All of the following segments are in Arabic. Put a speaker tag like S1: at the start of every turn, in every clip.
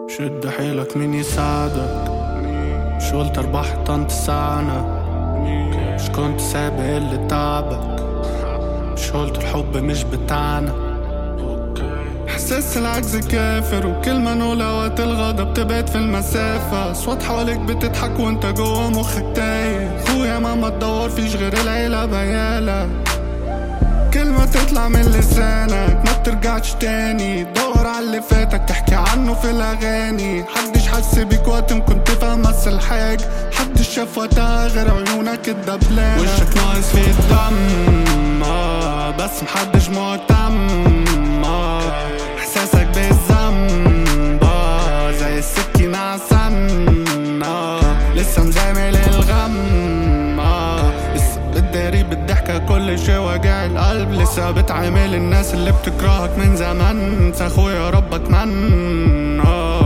S1: شد حيلك مين يساعدك، مش قلت ارباح طنط ساعنا، مش كنت سابق اللي تعبك، مش قلت الحب مش بتاعنا. احساس العجز كافر وكلمة نقولها وقت الغضب تبعد في المسافة. اصوات حواليك بتضحك وانت جوا مخك تايه. خويا ماما تدور فيش غير العيلة بيالة. كلمة تطلع من لسانك ما بترجعش تاني. دور على اللي فاتك تحكي عنه في الأغاني. محدش حس بيك وقت ما كنت فمثل حاجة. محدش شاف وقتها غير عيونك الدبلانة. وشك ناقص في الدم بس محدش مهتم. احساسك بالذنب زي السكينة عالسن. لسه مزامل الغم لسه بتداري بالضحكة كل شي وجع القلب. لسه بتعامل الناس اللي بتكرهك من زمان. انسى اخويا ربك من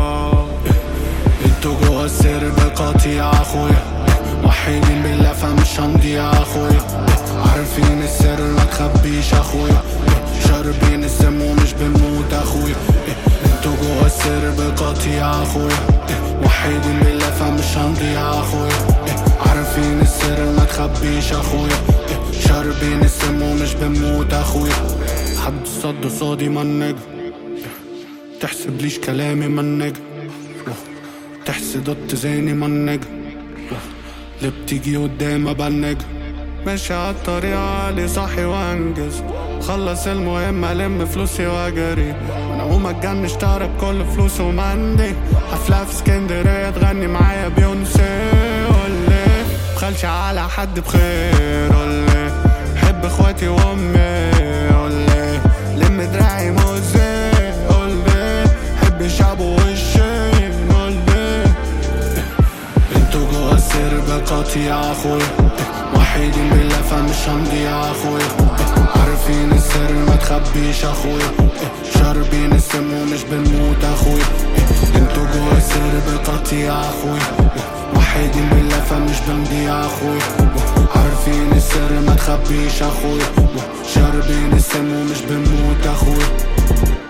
S1: انتو جوا السر بالقطيع اخويا. موحدين بالله فمش هنضيع اخويا. عارفين السر ما تخبيش اخويا. شاربين السم ومش بنموت اخويا. انتو جوا السر بالقطيع اخويا. موحدين بالله فمش هنضيع اخويا. عارفين السر ما تخبيش اخويا. شاربين السم ومش بنموت اخويا. حد صد صادي منج تحسب ليش كلامي منج. تحسد التزاني منج اللي بتيجي قدام ابنج. ماشي عالطريق عالي صاحي وانجز. خلص المهم الم فلوسي واجري. وانا اقوم اتجنن اشترب كل فلوسي ومندي. حفلة في اسكندرية تغني معايا بيونسي. قولي مبخلش على حد بخير. قولي حب اخواتي وامي. قولي لم دراعي موزي. قولي حب الشعب ووشي. قولي انتو جوا السر بالقطيع اخويا. موحدين بالله فمش هنضيع اخويا. عارفين السر ما تخبيش اخويا. شاربين السم ومش بنموت اخويا. انتو جوا السر بالقطيع اخويا. موحدين بالله فمش بنضيع اخويا. عارفين السر ما تخبيش اخويا. شاربين السم ومش بنموت اخويا.